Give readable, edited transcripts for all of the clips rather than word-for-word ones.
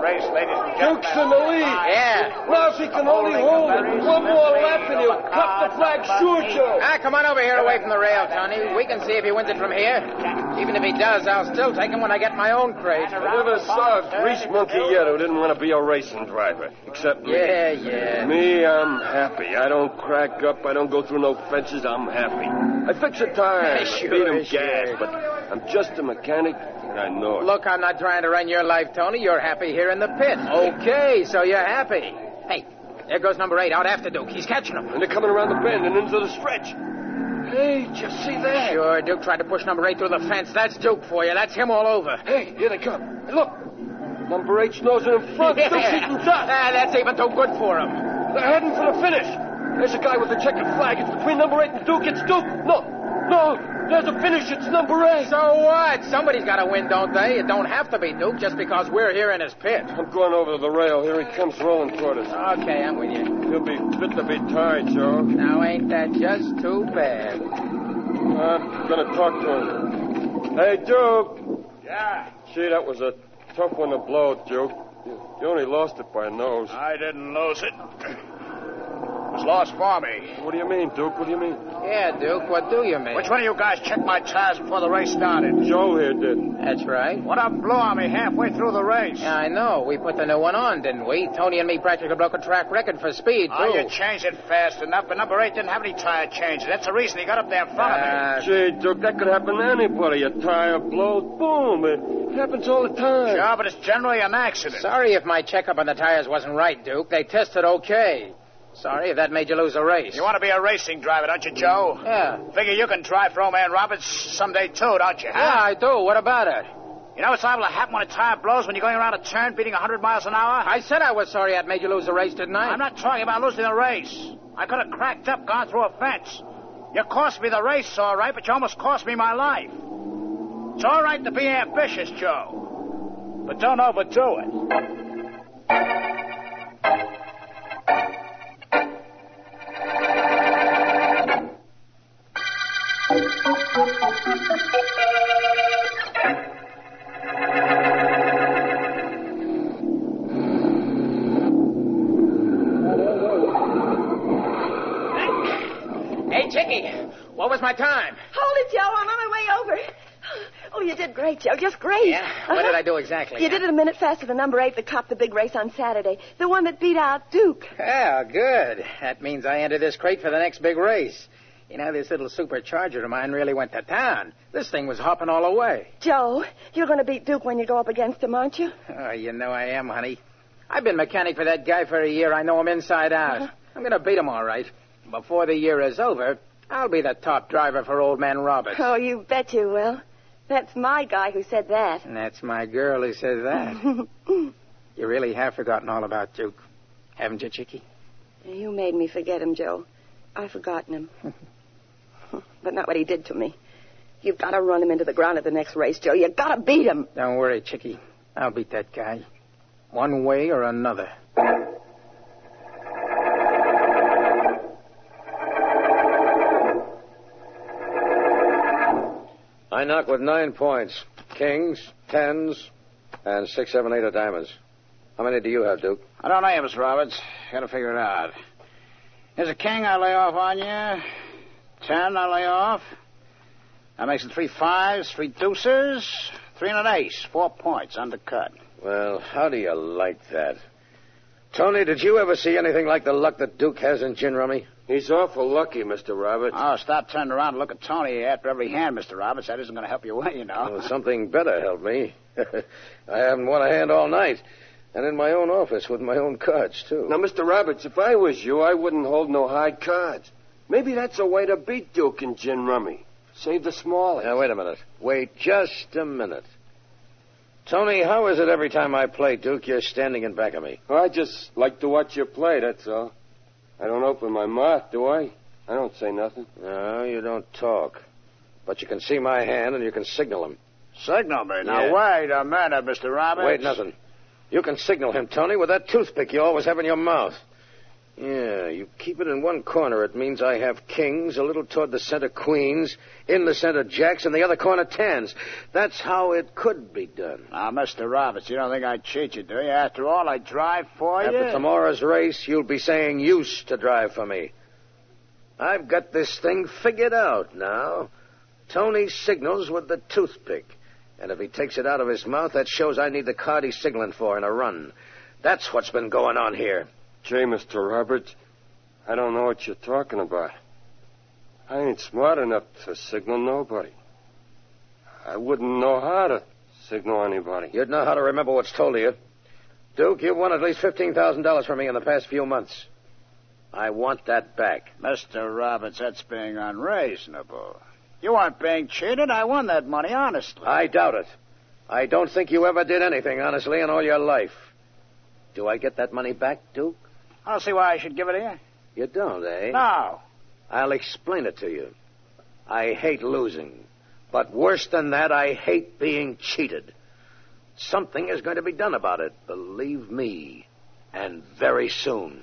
race, ladies and gentlemen. Duke's in the lead. Yeah. Now if he can only hold it. One more lap and he'll cut the flag. Sure, Joe. Come on over here away from the rail, Tony. We can see if he wins it from here. Even if he does, I'll still take him when I get my own crate. I never saw a grease monkey yet who didn't want to be a racing driver. Except me. Yeah. Me, I'm happy. I don't crack up. I don't go through no fences. I'm happy. I fix a tire. Sure, Beat him sure. gas. But I'm just a mechanic. I know it. Look, I'm not trying to run your life, Tony. You're happy here in the pit. Okay, so you're happy. Hey, there goes number 8 out after Duke. He's catching him. And they're coming around the bend and into the stretch. Hey, did you see that? Sure, Duke tried to push number 8 through the fence. That's Duke for you. That's him all over. Hey, here they come. Hey, look. Number 8's nosing in front. Yeah. Duke's eating dust. That's even too good for him. They're heading for the finish. There's a guy with a checkered flag. It's between number 8 and Duke. It's Duke. No. There's a finish. It's number 8. So what? Somebody's got to win, don't they? It don't have to be Duke just because we're here in his pit. I'm going over to the rail. Here he comes rolling toward us. Okay, I'm with you. He'll be fit to be tied, Joe. Now, ain't that just too bad? I'm going to talk to him. Hey, Duke. Yeah? Gee, that was a tough one to blow, Duke. You only lost it by a nose. I didn't lose it. It was lost for me. What do you mean, Duke? What do you mean? Yeah, Duke, what do you mean? Which one of you guys checked my tires before the race started? Joe here did. That's right. One of them blew on me halfway through the race. Yeah, I know. We put the new one on, didn't we? Tony and me practically broke a track record for speed, too. Oh, you changed it fast enough, but number 8 didn't have any tire changes. That's the reason he got up there in front of me. Gee, Duke, that could happen to anybody. A tire blows, boom. It happens all the time. Sure, but it's generally an accident. Sorry if my checkup on the tires wasn't right, Duke. They tested okay. Sorry if that made you lose a race. You want to be a racing driver, don't you, Joe? Yeah. Figure you can drive for old man Roberts someday, too, don't you? Huh? Yeah, I do. What about it? You know what's liable to happen when a tire blows when you're going around a turn beating 100 miles an hour? I said I was sorry I'd made you lose a race, didn't I? I'm not talking about losing the race. I could have cracked up, gone through a fence. You cost me the race, all right, but you almost cost me my life. It's all right to be ambitious, Joe, but don't overdo it. Hey, Chicky, what was my time? Hold it, Joe. I'm on my way over. Oh, you did great, Joe. Just great. Yeah? What did I do exactly? You did it a minute faster than number 8 that copped the big race on Saturday. The one that beat out Duke. Yeah, good. That means I enter this crate for the next big race. You know, this little supercharger of mine really went to town. This thing was hopping all the way. Joe, you're going to beat Duke when you go up against him, aren't you? Oh, you know I am, honey. I've been mechanic for that guy for a year. I know him inside out. I'm going to beat him all right. Before the year is over, I'll be the top driver for old man Roberts. Oh, you bet you will. That's my guy who said that. And that's my girl who says that. You really have forgotten all about Duke, haven't you, Chicky? You made me forget him, Joe. I've forgotten him. But not what he did to me. You've got to run him into the ground at the next race, Joe. You've got to beat him. Don't worry, Chicky. I'll beat that guy. One way or another. I knock with 9 points. Kings, 10s, and 6, 7, 8 of diamonds. How many do you have, Duke? I don't know you, Mr. Roberts. Got to figure it out. Here's a king I lay off on you. 10 I lay off. That makes it 3 5s, 3 deuces, 3 and an ace. 4 points, undercut. Well, how do you like that? Tony, did you ever see anything like the luck that Duke has in gin rummy? He's awful lucky, Mr. Roberts. Oh, stop turning around and look at Tony after every hand, Mr. Roberts. That isn't going to help you win, you know. Well, something better helped me. I haven't won a hand all night. And in my own office with my own cards, too. Now, Mr. Roberts, if I was you, I wouldn't hold no high cards. Maybe that's a way to beat Duke in gin rummy. Save the small. Now, wait a minute. Wait just a minute. Tony, how is it every time I play Duke, you're standing in back of me? Well, I just like to watch you play, that's all. I don't open my mouth, do I? I don't say nothing. No, you don't talk. But you can see my hand and you can signal him. Signal me. Now, Yeah. wait a minute, Mr. Roberts. Wait, nothing. You can signal him, Tony, with that toothpick you always have in your mouth. Yeah, you keep it in one corner. It means I have kings, a little toward the center queens, in the center jacks, and the other corner tens. That's how it could be done. Now, Mr. Roberts, you don't think I'd cheat you, do you? After all, I drive for you. After tomorrow's race, you'll be saying used to drive for me. I've got this thing figured out now. Tony signals with the toothpick. And if he takes it out of his mouth, that shows I need the card he's signaling for in a run. That's what's been going on here. Gee, Mr. Roberts, I don't know what you're talking about. I ain't smart enough to signal nobody. I wouldn't know how to signal anybody. You'd know how to remember what's told to you. Duke, you've won at least $15,000 from me in the past few months. I want that back. Mr. Roberts, that's being unreasonable. You weren't being cheated. I won that money honestly. I doubt it. I don't think you ever did anything honestly in all your life. Do I get that money back, Duke? I don't see why I should give it to you. You don't, eh? No. I'll explain it to you. I hate losing. But worse than that, I hate being cheated. Something is going to be done about it, believe me. And very soon.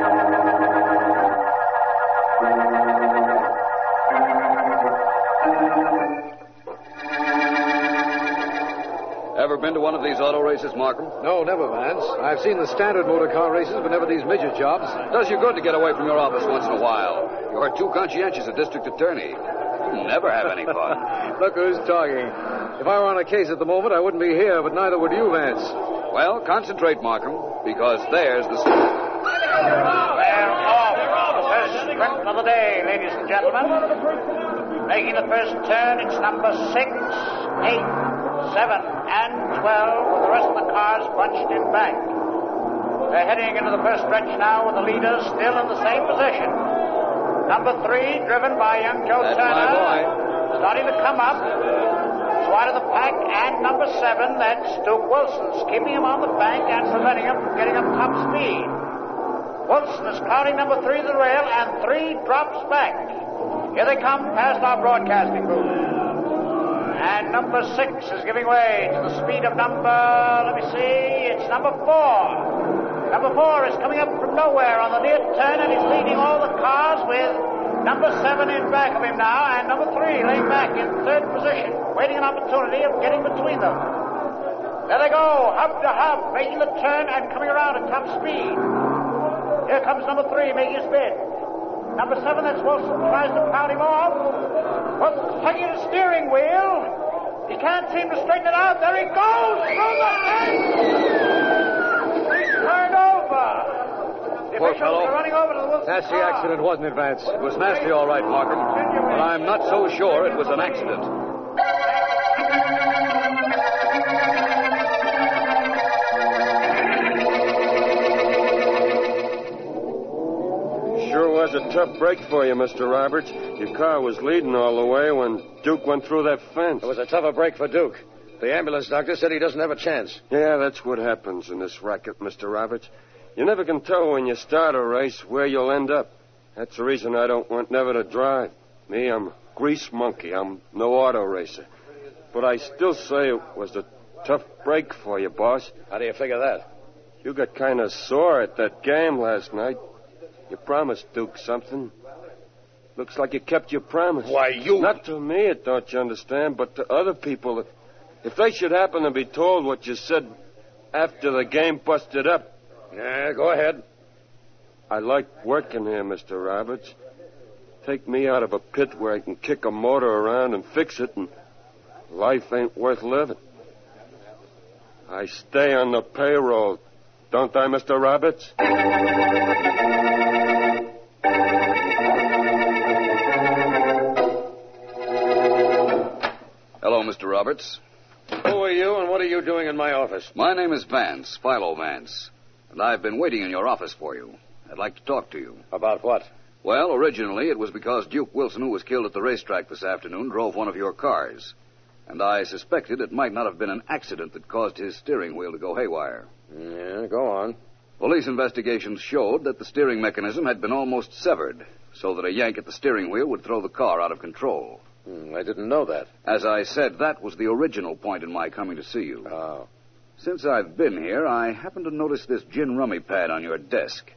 Ever been to one of these auto races, Markham? No, never, Vance. I've seen the standard motor car races, but never these midget jobs. Does you good to get away from your office once in a while. You're too conscientious a district attorney. You never have any fun. Look who's talking. If I were on a case at the moment, I wouldn't be here, but neither would you, Vance. Well, concentrate, Markham, because there's the... They're off. The first sprint of the day, ladies and gentlemen. Making the first turn, it's number 6, 8, 7, and 12, with the rest of the cars bunched in back. They're heading into the first stretch now with the leaders still in the same position. Number 3, driven by young Joe That's Turner, my boy. starting to come up. Wide of the pack, and number 7, that's Duke Wilson's, keeping him on the bank and preventing him from getting up top speed. Wilson is crowding number 3 to the rail, and 3 drops back. Here they come past our broadcasting booth. And number 6 is giving way to the speed of it's number 4. Number 4 is coming up from nowhere on the near turn, and he's leading all the cars with number 7 in back of him now, and number 3 laying back in third position, waiting an opportunity of getting between them. There they go, hub to hub, making the turn and coming around at top speed. Here comes number 3 making his bid. Number 7, that's Wilson, tries to crowd him off. Wilson's tugging at the steering wheel. He can't seem to straighten it out. There he goes through the fence. He's turned over. The Poor officials fellow. are running over to the Wilson Nasty car. accident, wasn't it, Vance? It was nasty, all right, Markham. But I'm not so sure it was an accident. Sure was a tough break for you, Mr. Roberts. Your car was leading all the way when Duke went through that fence. It was a tougher break for Duke. The ambulance doctor said he doesn't have a chance. Yeah, that's what happens in this racket, Mr. Roberts. You never can tell when you start a race where you'll end up. That's the reason I don't want never to drive. Me, I'm a grease monkey. I'm no auto racer. But I still say it was a tough break for you, boss. How do you figure that? You got kind of sore at that game last night. You promised Duke something. Looks like you kept your promise. Why, you... Not to me, don't you understand, but to other people. If they should happen to be told what you said after the game busted up. Yeah, go ahead. I like working here, Mr. Roberts. Take me out of a pit where I can kick a motor around and fix it, and life ain't worth living. I stay on the payroll, don't I, Mr. Roberts? Hello, Mr. Roberts. Who are you, and what are you doing in my office? My name is Vance, Philo Vance, and I've been waiting in your office for you. I'd like to talk to you. About what? Well, originally it was because Duke Wilson, who was killed at the racetrack this afternoon, drove one of your cars. And I suspected it might not have been an accident that caused his steering wheel to go haywire. Yeah, go on. Police investigations showed that the steering mechanism had been almost severed, so that a yank at the steering wheel would throw the car out of control. I didn't know that. As I said, that was the original point in my coming to see you. Oh. Since I've been here, I happened to notice this gin rummy pad on your desk.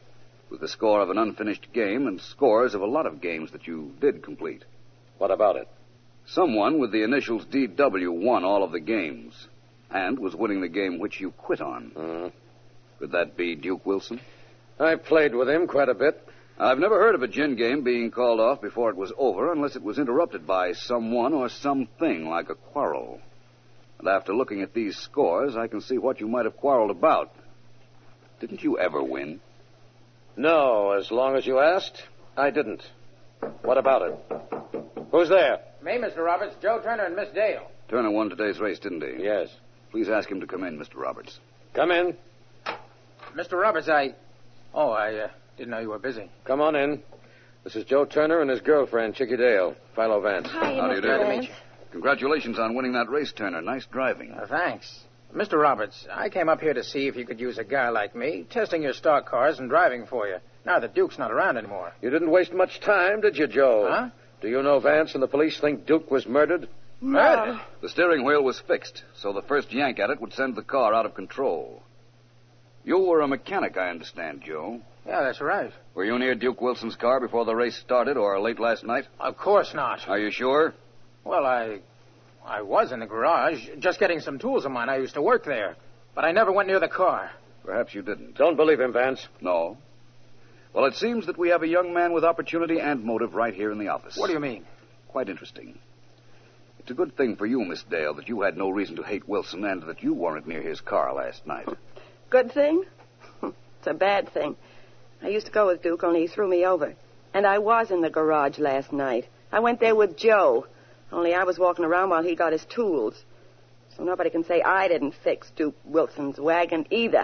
with the score of an unfinished game and scores of a lot of games that you did complete. What about it? Someone with the initials DW won all of the games and was winning the game which you quit on. Could that be Duke Wilson? I played with him quite a bit. I've never heard of a gin game being called off before it was over unless it was interrupted by someone or something like a quarrel. And after looking at these scores, I can see what you might have quarreled about. Didn't you ever win? No, as long as you asked, I didn't. What about it? Who's there? Me, Mr. Roberts, Joe Turner, and Miss Dale. Turner won today's race, didn't he? Yes. Please ask him to come in, Mr. Roberts. Come in. Mr. Roberts, I didn't know you were busy. Come on in. This is Joe Turner and his girlfriend, Chickie Dale. Philo Vance. Hi, How do you do? Mr. Glad to meet Vance. you. Congratulations on winning that race, Turner. Nice driving. Thanks. Mr. Roberts, I came up here to see if you could use a guy like me, testing your stock cars and driving for you. Now that Duke's not around anymore. You didn't waste much time, did you, Joe? Huh? Do you know Vance and the police think Duke was murdered? Murdered? The steering wheel was fixed, so the first yank at it would send the car out of control. You were a mechanic, I understand, Joe. Yeah, that's right. Were you near Duke Wilson's car before the race started or late last night? Of course not. Are you sure? Well, I was in the garage, just getting some tools of mine. I used to work there. But I never went near the car. Perhaps you didn't. Don't believe him, Vance. No. Well, it seems that we have a young man with opportunity and motive right here in the office. What do you mean? Quite interesting. It's a good thing for you, Miss Dale, that you had no reason to hate Wilson and that you weren't near his car last night. Good thing? It's a bad thing. I used to go with Duke, only he threw me over. And I was in the garage last night. I went there with Joe, only I was walking around while he got his tools. So nobody can say I didn't fix Duke Wilson's wagon either.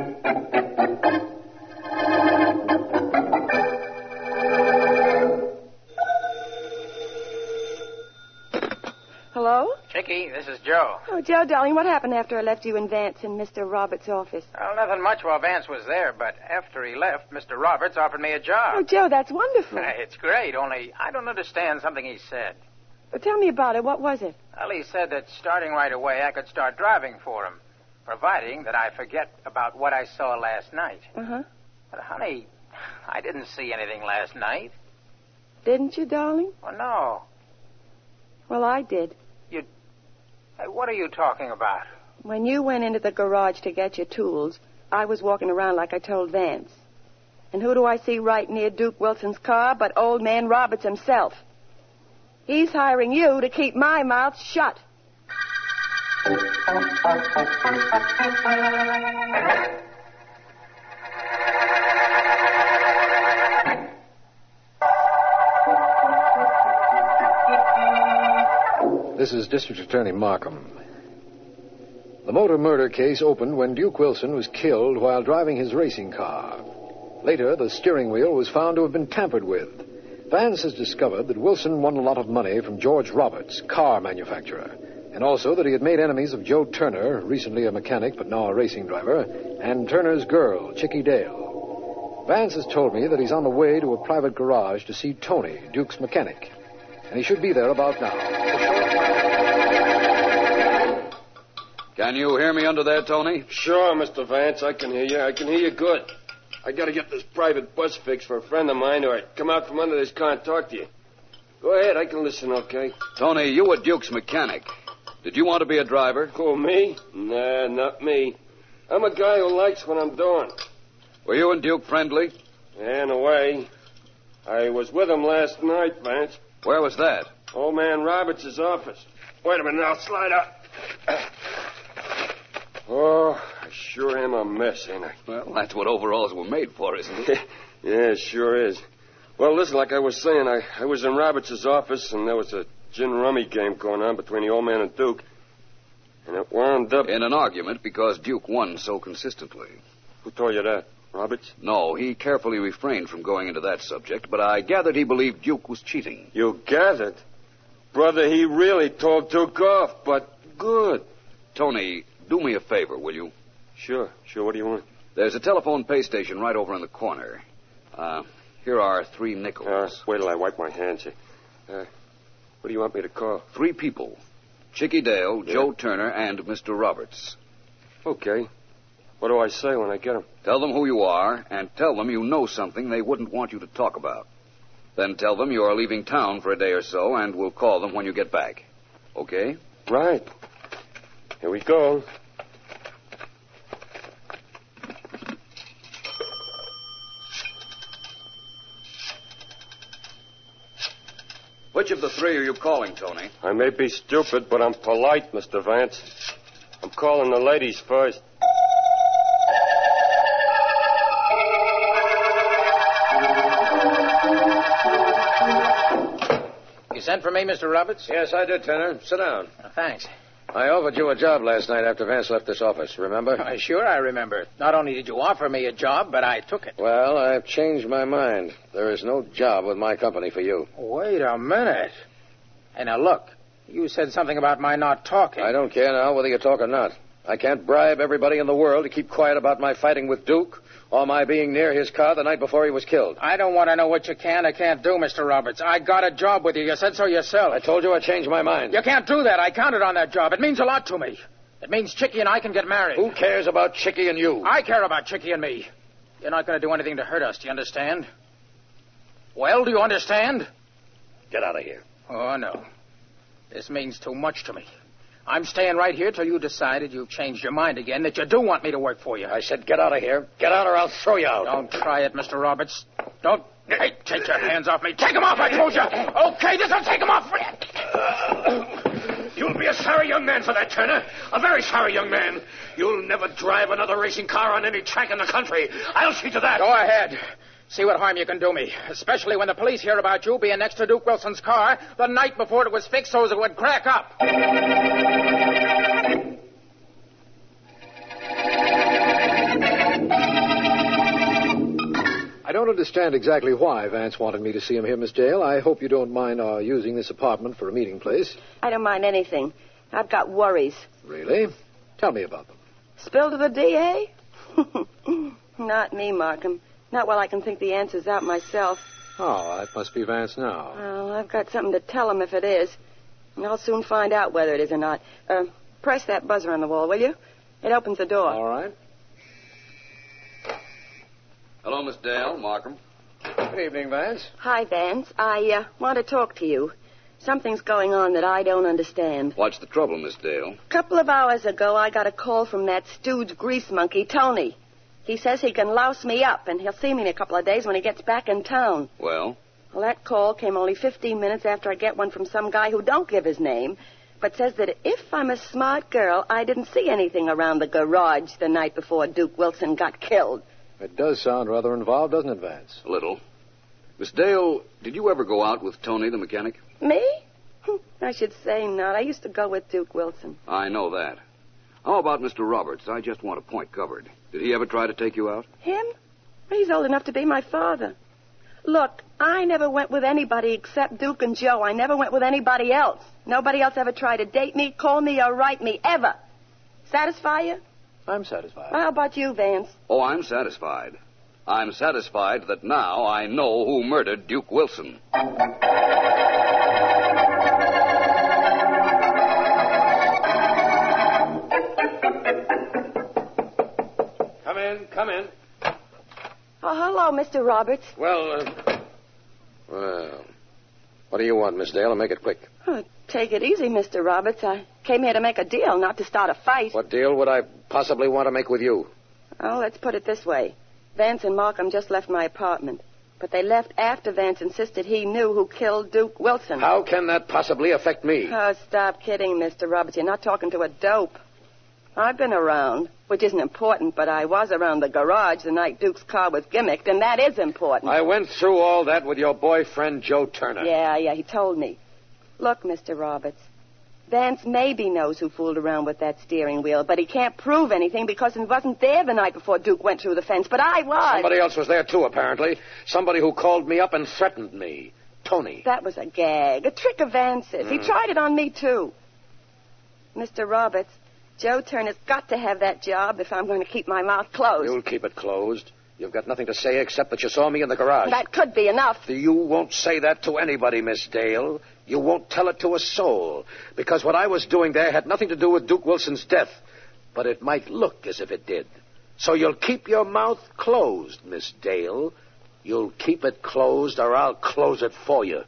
Hello? Chickie, this is Joe. Oh, Joe, darling, what happened after I left you and Vance in Mr. Roberts' office? Well, nothing much while Vance was there, but after he left, Mr. Roberts offered me a Oh, job. Joe, that's wonderful. It's great, only I don't understand something he said. But tell me about it. What was it? Well, he said that starting right away, I could start driving for him, providing that I forget about what I saw last night. Uh-huh. But, honey, I didn't see anything last night. Didn't you, darling? Well, no. Well, I did. Hey, what are you talking about? When you went into the garage to get your tools, I was walking around like I told Vance. And who do I see right near Duke Wilson's car but old man Roberts himself? He's hiring you to keep my mouth shut. This is District Attorney Markham. The motor murder case opened when Duke Wilson was killed while driving his racing car. Later, the steering wheel was found to have been tampered with. Vance has discovered that Wilson won a lot of money from George Roberts, car manufacturer, and also that he had made enemies of Joe Turner, recently a mechanic but now a racing driver, and Turner's girl, Chickie Dale. Vance has told me that he's on the way to a private garage to see Tony, Duke's mechanic, and he should be there about now. Can you hear me under there, Tony? Sure, Mr. Vance, I can hear you. I can hear you good. I gotta get this private bus fixed for a friend of mine, or I'd come out from under this car and talk to you. Go ahead, I can listen, okay? Tony, you were Duke's mechanic. Did you want to be a driver? Who, me? Nah, not me. I'm a guy who likes what I'm doing. Were you and Duke friendly? In a way. I was with him last night, Vance. Where was that? Old man Roberts' office. Wait a minute, I'll slide up. Oh, I sure am a mess, ain't I? Well, that's what overalls were made for, isn't it? Yeah, it sure is. Well, listen, like I was saying, I was in Roberts' office, and there was a gin rummy game going on between the old man and Duke. And it wound up... In an argument because Duke won so consistently. Who told you that? Roberts? No, he carefully refrained from going into that subject, but I gathered he believed Duke was cheating. You gathered? Brother, he really told Duke off, but good. Tony, do me a favor, will you? Sure. What do you want? There's a telephone pay station right over in the corner. Here are 3 nickels. Wait till I wipe my hands here. What do you want me to call? 3 people. Chickie Dale, Joe Turner, and Mr. Roberts. Okay. What do I say when I get them? Tell them who you are, and tell them you know something they wouldn't want you to talk about. Then tell them you are leaving town for a day or so, and we'll call them when you get back. Okay? Right. Here we go. Which of the three are you calling, Tony? I may be stupid, but I'm polite, Mr. Vance. I'm calling the ladies first. You sent for me, Mr. Roberts? Yes, I did, Turner. Sit down. Thanks. I offered you a job last night after Vance left this office, remember? Sure, I remember. Not only did you offer me a job, but I took it. Well, I've changed my mind. There is no job with my company for you. Wait a minute. Hey, now look. You said something about my not talking. I don't care now whether you talk or not. I can't bribe everybody in the world to keep quiet about my fighting with Duke or my being near his car the night before he was killed. I don't want to know what you can or can't do, Mr. Roberts. I got a job with you. You said so yourself. I told you I changed my mind. You can't do that. I counted on that job. It means a lot to me. It means Chicky and I can get married. Who cares about Chicky and you? I care about Chicky and me. You're not going to do anything to hurt us, do you understand? Well, do you understand? Get out of here. Oh, no. This means too much to me. I'm staying right here till you decided you've changed your mind again, that you do want me to work for you. I sasaid get out of here. Get out or I'll throw you out. Don't try it, Mr. Roberts. Don't. Hey, take your hands off me. Take them off, I told you. Okay, this'll take them off. You'll be a sorry young man for that, Turner. A very sorry young man. You'll never drive another racing car on any track in the country. I'll see to that. Go ahead. See what harm you can do me, especially when the police hear about you being next to Duke Wilson's car the night before it was fixed so as it would crack up. I don't understand exactly why Vance wanted me to see him here, Miss Dale. I hope you don't mind our using this apartment for a meeting place. I don't mind anything. I've got worries. Really? Tell me about them. Spill to the DA? Not me, Markham. Not while I can think the answers out myself. Oh, that must be Vance now. Well, I've got something to tell him if it is. And I'll soon find out whether it is or not. Press that buzzer on the wall, will you? It opens the door. All right. Hello, Miss Dale. Markham. Good evening, Vance. Hi, Vance. I want to talk to you. Something's going on that I don't understand. What's the trouble, Miss Dale? A couple of hours ago, I got a call from that stooge grease monkey, Tony. He says he can louse me up, and he'll see me in a couple of days when he gets back in town. Well? Well, that call came only 15 minutes after I get one from some guy who don't give his name, but says that if I'm a smart girl, I didn't see anything around the garage the night before Duke Wilson got killed. It does sound rather involved, doesn't it, Vance? A little. Miss Dale, did you ever go out with Tony, the mechanic? Me? I should say not. I used to go with Duke Wilson. I know that. How about Mr. Roberts? I just want a point covered. Did he ever try to take you out? Him? He's old enough to be my father. Look, I never went with anybody except Duke and Joe. I never went with anybody else. Nobody else ever tried to date me, call me, or write me, ever. Satisfy you? I'm satisfied. Well, how about you, Vance? Oh, I'm satisfied. I'm satisfied that now I know who murdered Duke Wilson. Come in. Oh, hello, Mr. Roberts. Well, what do you want, Miss Dale? And make it quick. Oh, take it easy, Mr. Roberts. I came here to make a deal, not to start a fight. What deal would I possibly want to make with you? Oh, let's put it this way. Vance and Markham just left my apartment. But they left after Vance insisted he knew who killed Duke Wilson. How can that possibly affect me? Oh, stop kidding, Mr. Roberts. You're not talking to a dope. I've been around, which isn't important, but I was around the garage the night Duke's car was gimmicked, and that is important. I went through all that with your boyfriend, Joe Turner. Yeah, he told me. Look, Mr. Roberts, Vance maybe knows who fooled around with that steering wheel, but he can't prove anything because he wasn't there the night before Duke went through the fence, but I was. Somebody else was there, too, apparently. Somebody who called me up and threatened me. Tony. That was a gag, a trick of Vance's. He tried it on me, too. Mr. Roberts, Joe Turner's got to have that job if I'm going to keep my mouth closed. You'll keep it closed. You've got nothing to say except that you saw me in the garage. That could be enough. You won't say that to anybody, Miss Dale. You won't tell it to a soul. Because what I was doing there had nothing to do with Duke Wilson's death. But it might look as if it did. So you'll keep your mouth closed, Miss Dale. You'll keep it closed, or I'll close it for you.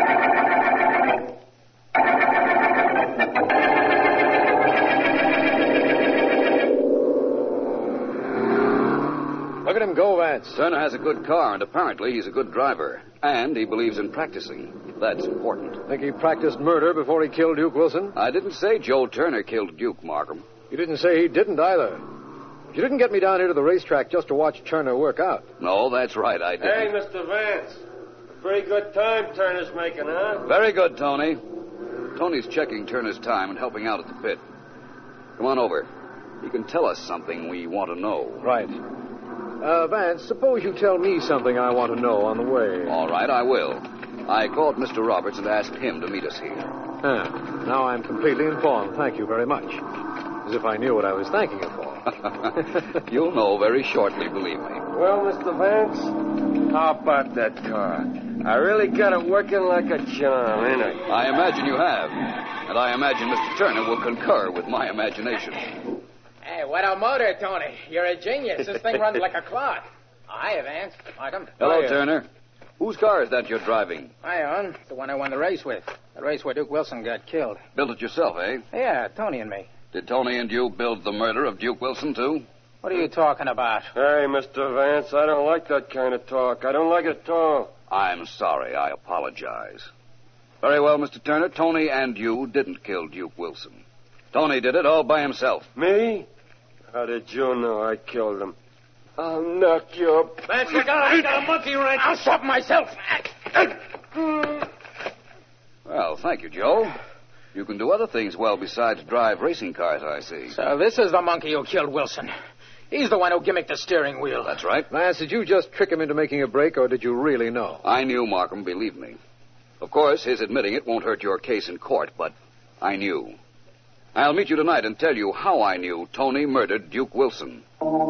Look at him go, Vance. Turner has a good car, and apparently he's a good driver. And he believes in practicing. That's important. Think he practiced murder before he killed Duke Wilson? I didn't say Joe Turner killed Duke, Markham. You didn't say he didn't either. You didn't get me down here to the racetrack just to watch Turner work out. No, that's right, I didn't. Hey, Mr. Vance. A pretty good time Turner's making, huh? Very good, Tony. Tony's checking Turner's time and helping out at the pit. Come on over. He can tell us something we want to know. Right. Vance, suppose you tell me something I want to know on the way. All right, I will. I called Mr. Roberts and asked him to meet us here. Now I'm completely informed. Thank you very much. As if I knew what I was thanking you for. You'll know very shortly, believe me. Well, Mr. Vance, how about that car? I really got it working like a charm, ain't I? I imagine you have. And I imagine Mr. Turner will concur with my imagination. Hey, what a motor, Tony. You're a genius. This thing runs like a clock. Hi, Vance. Markham. Hello, Turner. Whose car is that you're driving? I own. The one I won the race with. The race where Duke Wilson got killed. Built it yourself, eh? Yeah, Tony and me. Did Tony and you build the murder of Duke Wilson, too? What are you talking about? Hey, Mr. Vance, I don't like that kind of talk. I don't like it at all. I'm sorry. I apologize. Very well, Mr. Turner. Tony and you didn't kill Duke Wilson. Tony did it all by himself. Me? How did you know I killed him? I'll knock you up. Vance, look out. I got a monkey wrench. I'll stop myself. Well, thank you, Joe. You can do other things well besides drive racing cars, I see. So this is the monkey who killed Wilson. He's the one who gimmicked the steering wheel. That's right. Vance, did you just trick him into making a break, or did you really know? I knew, Markham, believe me. Of course, his admitting it won't hurt your case in court, but I knew. I'll meet you tonight and tell you how I knew Tony murdered Duke Wilson.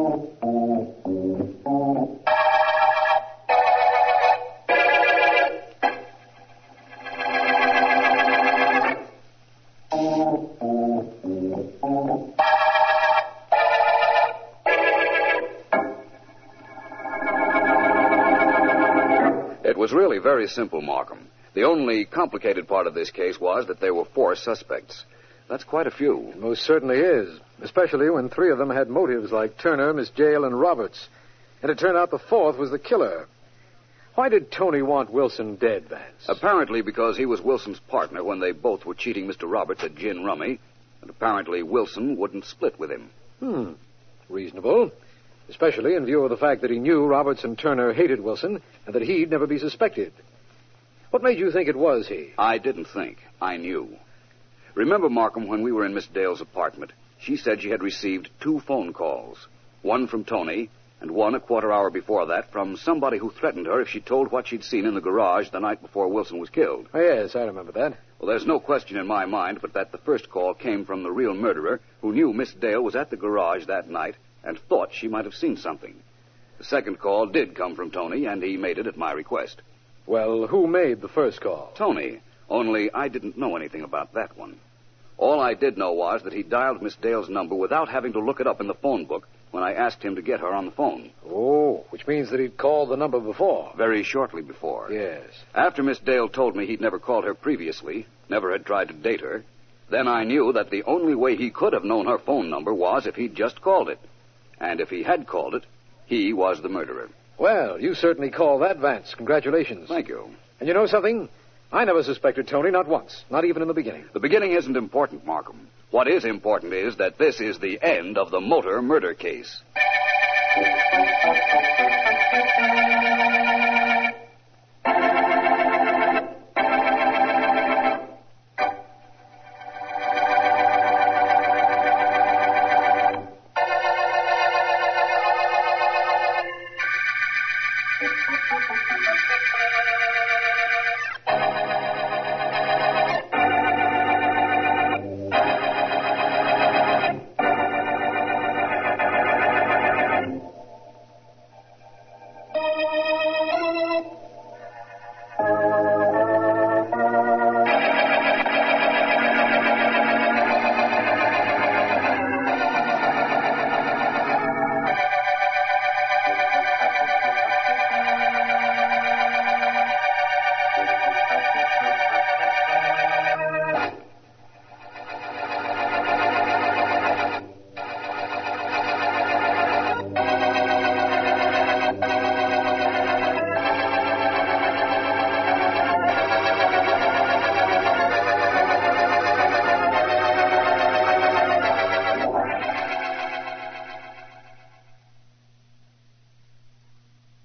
It was really very simple, Markham. The only complicated part of this case was that there were 4 suspects. That's quite a few. It most certainly is, especially when 3 of them had motives like Turner, Miss Dale, and Roberts. And it turned out the 4th was the killer. Why did Tony want Wilson dead, Vance? Apparently because he was Wilson's partner when they both were cheating Mr. Roberts at gin rummy, and apparently Wilson wouldn't split with him. Reasonable. Especially in view of the fact that he knew Roberts and Turner hated Wilson and that he'd never be suspected. What made you think it was he? I didn't think. I knew. Remember, Markham, when we were in Miss Dale's apartment, she said she had received 2 phone calls. One from Tony, and one a quarter hour before that from somebody who threatened her if she told what she'd seen in the garage the night before Wilson was killed. Oh, yes, I remember that. Well, there's no question in my mind but that the first call came from the real murderer who knew Miss Dale was at the garage that night and thought she might have seen something. The second call did come from Tony, and he made it at my request. Well, who made the first call? Tony. Only I didn't know anything about that one. All I did know was that he dialed Miss Dale's number without having to look it up in the phone book when I asked him to get her on the phone. Oh, which means that he'd called the number before. Very shortly before. Yes. After Miss Dale told me he'd never called her previously, never had tried to date her, then I knew that the only way he could have known her phone number was if he'd just called it. And if he had called it, he was the murderer. Well, you certainly called that, Vance. Congratulations. Thank you. And you know something? I never suspected Tony, not once. Not even in the beginning. The beginning isn't important, Markham. What is important is that this is the end of the motor murder case.